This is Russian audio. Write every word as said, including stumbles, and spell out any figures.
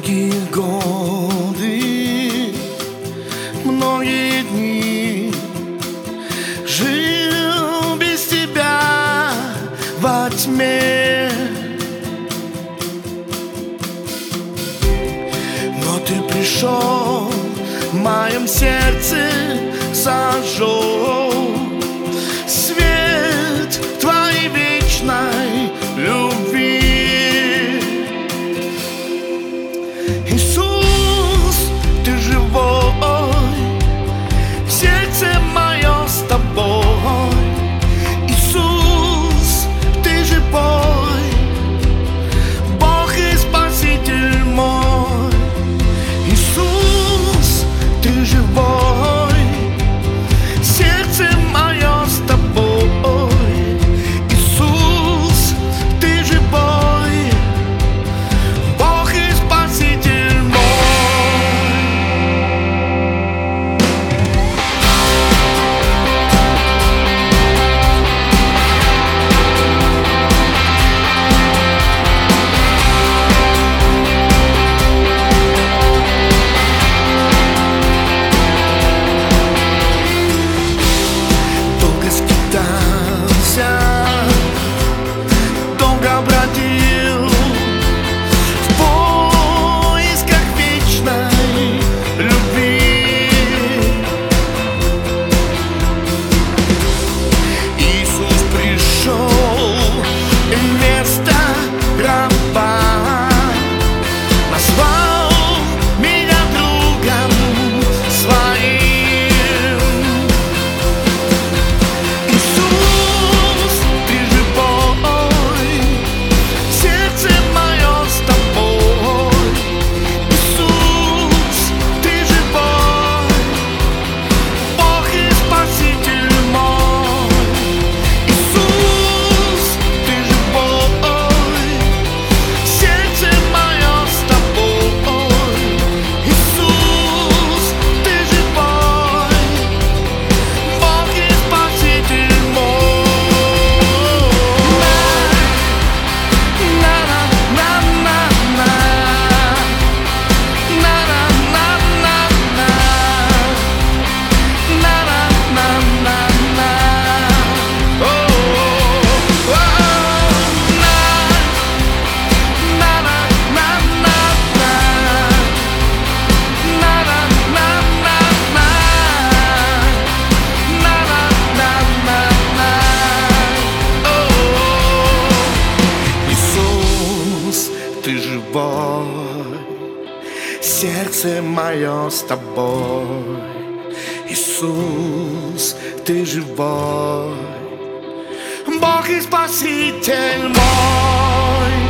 Многие годы, многие дни жил без тебя во тьме, но ты пришел, в моем сердце зажег свет твоей вечной любви. Иисус, ты живой, сердце мое с тобой. Иисус, ты живой, Бог и Спаситель мой. Иисус, ты живой, сердце мое с тобой. Иисус, ты живой, Бог и Спаситель мой. Долго скитался, долго бродил в поисках вечной любви. Иисус пришел вместо раба, назвал меня другом своим. Иисус, ты живой, сердце мое с тобой. Иисус, ты живой, Бог и Спаситель мой. Иисус, ты живой, сердце мое с тобой. Иисус, ты живой, Бог и Спаситель мой. На-на-на-на-на, на-на-на-на-на, на-на-на-на-на, о-о-о, на-на-на-на-на, на-на-на-на-на, о-о-о. Иисус, ты живой, сердце мое с тобой. Иисус, ты живой, Бог и Спаситель мой.